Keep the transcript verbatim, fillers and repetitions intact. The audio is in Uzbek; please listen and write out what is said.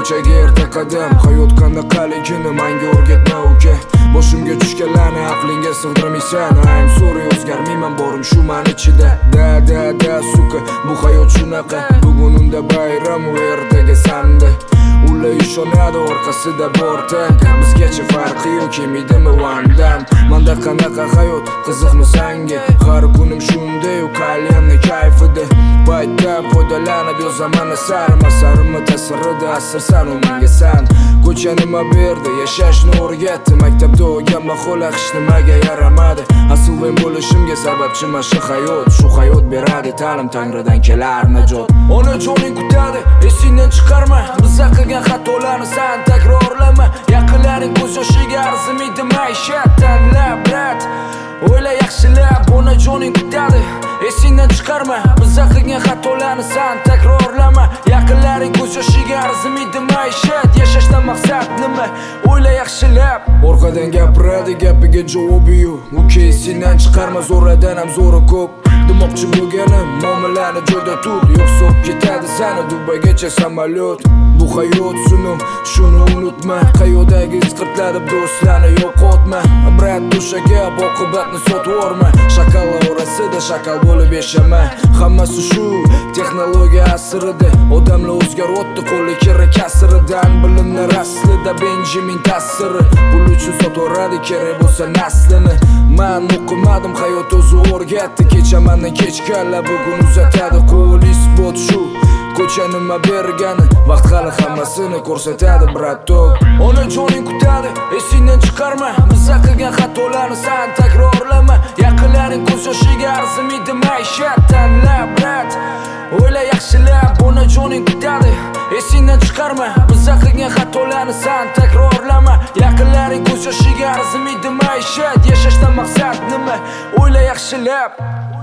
ko'chaga erta qadam. Hayot qanaqaligini menga o'rgatma uka. Boshimga tushganlarni aqlingga sig'dirmaysan. I'm sorry, o'zgarmayman, borim shu men ichida. Da da da suka, bu hayot shunaqa. Bugun unda bayram, u ertaga sanda. Ular ishonadi orqasida bor tank. Bizgacha farqi yo'q, kemidimi vandam. Menda qanaqa hayot qiziqmi senga? Har kunim shunday, u kalyanni kayfida. Baytda foydalanib yozaman asarim, asarimni ta'sirida asr san u menga san. Ko'cha nima berdi, yashashni o'rgatdi. Maktabda o'rganma xulaqsh nimaga yaramadi. Asl men bo'lishimga sababchi mana shu hayot. Shu hayot beradi ta'lim, Tangridan kelar najot. Onajoning kutadi, esingdan chiqarma. Biz qilgan xatolarni sen takrorlama. Yaqinlaring ko'z yoshiga arzimaydi maishat. Tanla brat, o'yla yaxshilab. Onajoning kutadi, esingdan chiqarma. Biz qilgan xatolarni sen takrorlama. Yaqinlaring ko'z yoshiga arzimaydi maishat. Yashashdan maqsad nima? O'yla yaxshilab. Orqadan gapiradi, gapiga javobi yo'q. Uka, esingdan chiqarma, zo'radan ham zo'ri ko'p. Demoqchi bo'lganim, muomalani joyda tut. Yo'qsa o'p ketadi seni Dubaygacha samolyot. Bu hayot sunum, shuni unutma. Qayoqdagi isqirtlar do'stlarni yo'qotma. Brat, o'shaga oqibatni sotvorma. Shakal orasida shakal bo'lib yashama. Hammasi shu texnologiya asrida. Odamlar o'zgaryapti qo'li kira kasridan. Bilimlar aslida Benjamin ta'siri. Pul uchun sotvoradi kerak bo'lsa naslini. Men o'qimadim, hayot o'zi o'rgatdi. Kechamandan kechganlar bugun uzatadi qo'l isbot shu. Ko'cha nima bergani, vaqt hali hammasini ko'rsatadi brattok. Onajoning kutadi, esingdan chiqarma. Biz qilgan xatolarni sen takrorlama. Yaqinlaring ko'z yoshiga arzimaydi maishat. Tanla brat, o'yla yaxshilab. Onajoning kutadi, esingdan chiqarma. Biz qilgan xatolarni sen takrorlama. Yaqinlaring ko'z yoshiga arzimaydi maishat. Yashashdan maqsad nima? O'yla yaxshilab.